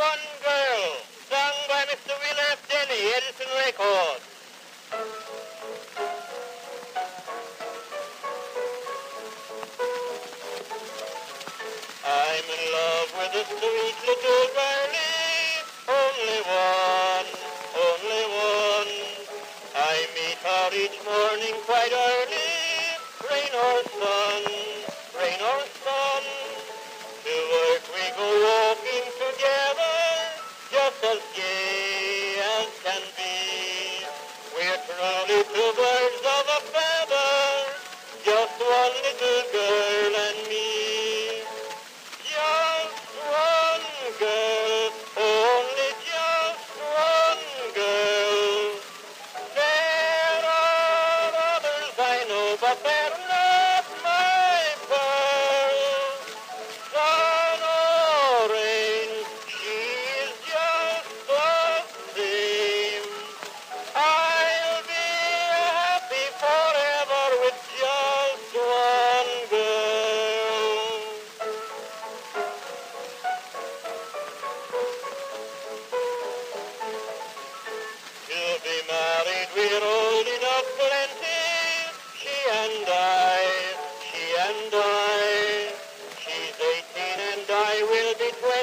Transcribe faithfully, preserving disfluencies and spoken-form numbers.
One Girl, sung by Mister Wheeler F. Denny, Edison Records. I'm in love with a sweet little girlie, only one, only one. I meet her each morning quite early, rain or sun, rain or sun. To work we go walking together, just as gay as can be. We're truly two birds of a feather, just one little girl and me. Just one girl, only just one girl. There are others I know, but they're not my pearl. Sun or rain, she's just the same. I'll be happy forever with just one girl. To be married, we're old enough plenty, she and I, she and I. She's eighteen and I will be twenty.